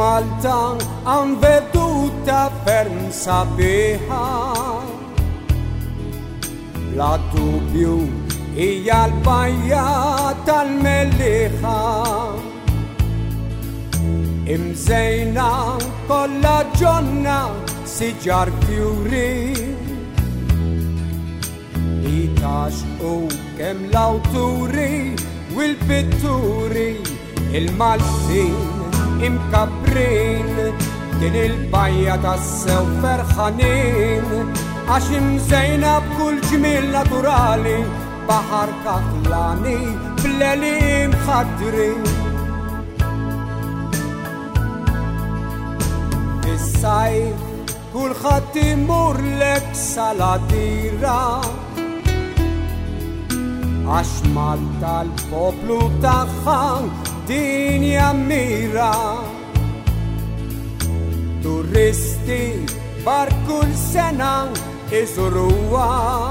Malta han veduta ferm sabiħa la dubju hija l-bajja tal-melliħa imżejna kollha ġonna siġar fjuri itax u kemm l-awturi u l-pitturi il-Maltin imkabrin din il-bajja tas-sew ferħanin għax imżejna b'kull ġmiel naturali baħar katlani bl-elim ħadrin fis-sajf kulħadd imur lek salatira għax Malta l-poplu tagħha din jammira turisti bar kull sena iżuruha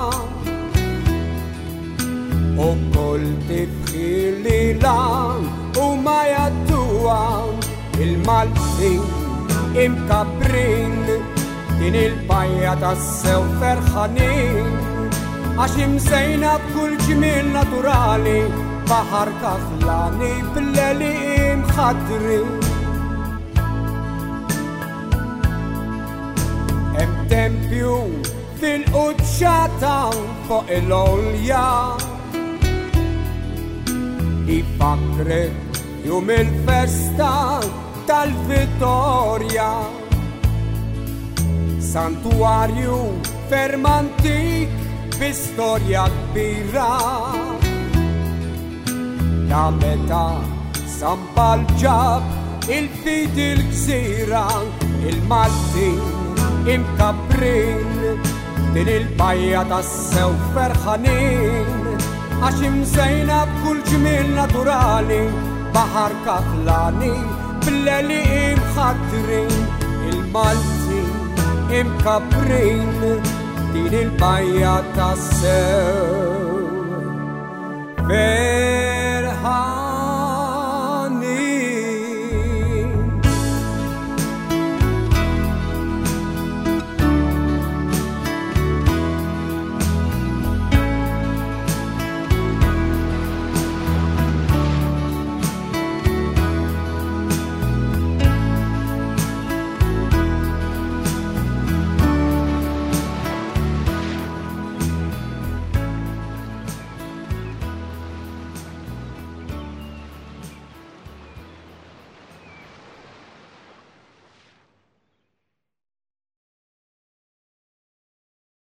u kull tifħilila u ma jadduha il-Maltin imkabrin din il-bajja tas-sew ferħanin għax imżejna b'kull ġmiel naturali baħar kaħlani bl-elim ħadrin hemm tempju fil-quċċata fuq il-olja ifakret jum il-festa tal-Vittorja santuarju ferm antik b'istorja kbira ta' meta Sampal ġab il-fid il-gżira il-Maltin imkabrin din il-bajja tas-sew ferħanin għax imżejna b'kull ġmiel naturali baħar kaħlani bl-elim ħadrin il-Maltin imkabrin din il-bajja tas-sew